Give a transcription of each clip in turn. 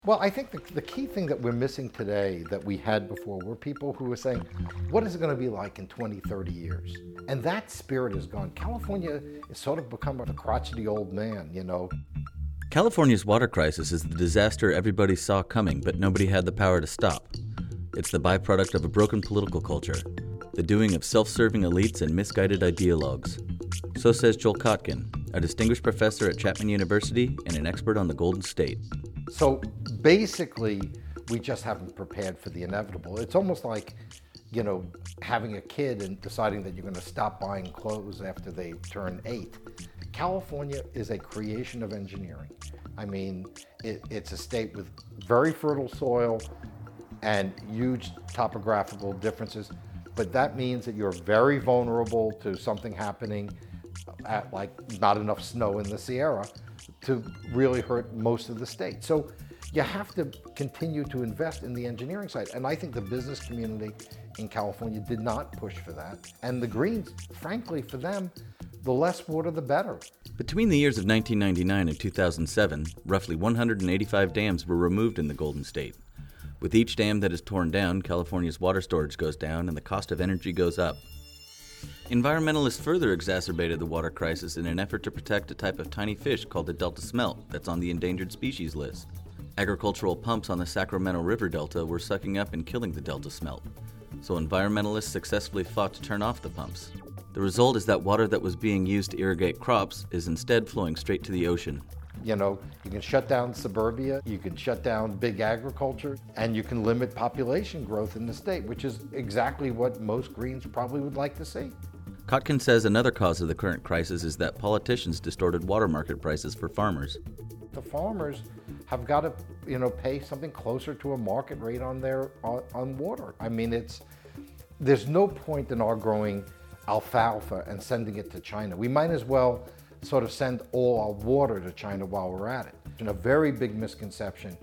Well, I think the key thing that we're missing today that we had before were people who were saying, what is it going to be like in 20, 30 years? And that spirit is gone. California has sort of become a crotchety old man, you know. California's water crisis is the disaster everybody saw coming, but nobody had the power to stop. It's the byproduct of a broken political culture, the doing of self-serving elites and misguided ideologues. So says Joel Kotkin, a distinguished professor at Chapman University and an expert on the Golden State. So basically, we just haven't prepared for the inevitable. It's almost like, you know, having a kid and deciding that you're going to stop buying clothes after they turn 8. California is a creation of engineering. I mean, it's a state with very fertile soil and huge topographical differences, but that means that you're very vulnerable to something happening at like not enough snow in the Sierra to really hurt most of the state. So you have to continue to invest in the engineering side. And I think the business community in California did not push for that. And the Greens, frankly, for them, the less water, the better. Between the years of 1999 and 2007, roughly 185 dams were removed in the Golden State. With each dam that is torn down, California's water storage goes down and the cost of energy goes up. Environmentalists further exacerbated the water crisis in an effort to protect a type of tiny fish called the Delta smelt that's on the endangered species list. Agricultural pumps on the Sacramento River Delta were sucking up and killing the Delta smelt, so environmentalists successfully fought to turn off the pumps. The result is that water that was being used to irrigate crops is instead flowing straight to the ocean. You know, you can shut down suburbia, you can shut down big agriculture, and you can limit population growth in the state, which is exactly what most Greens probably would like to see. Kotkin says another cause of the current crisis is that politicians distorted water market prices for farmers. The farmers have got to, you know, pay something closer to a market rate on water. I mean, there's no point in our growing alfalfa and sending it to China. We might as well sort of send all our water to China while we're at it. And a very big misconception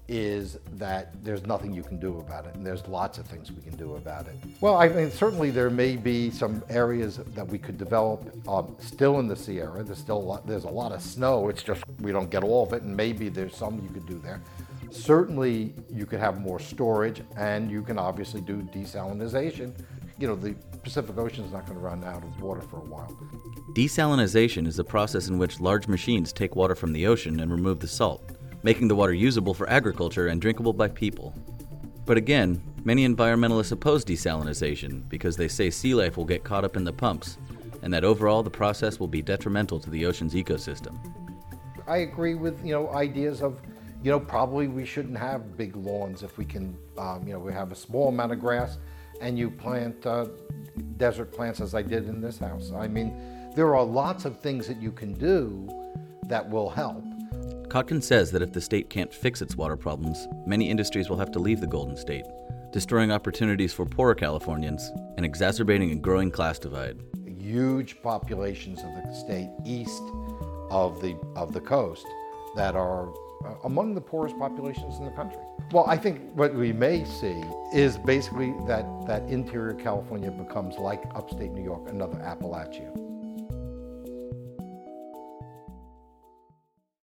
is that there's nothing you can do about it, and there's lots of things we can do about it. Well, I mean, certainly there may be some areas that we could develop still in the Sierra. There's a lot of snow. It's just we don't get all of it, and maybe there's some you could do there. Certainly, you could have more storage, and you can obviously do desalination. You know, the Pacific Ocean is not going to run out of water for a while. Desalination is a process in which large machines take water from the ocean and remove the salt, making the water usable for agriculture and drinkable by people. But again, many environmentalists oppose desalination because they say sea life will get caught up in the pumps, and that overall the process will be detrimental to the ocean's ecosystem. I agree with, you know, ideas of, you know, probably we shouldn't have big lawns if we can, you know, we have a small amount of grass and you plant desert plants as I did in this house. I mean, there are lots of things that you can do that will help. Kotkin says that if the state can't fix its water problems, many industries will have to leave the Golden State, destroying opportunities for poorer Californians and exacerbating a growing class divide. Huge populations of the state east of the coast that are among the poorest populations in the country. Well, I think what we may see is basically that interior California becomes like upstate New York, another Appalachia.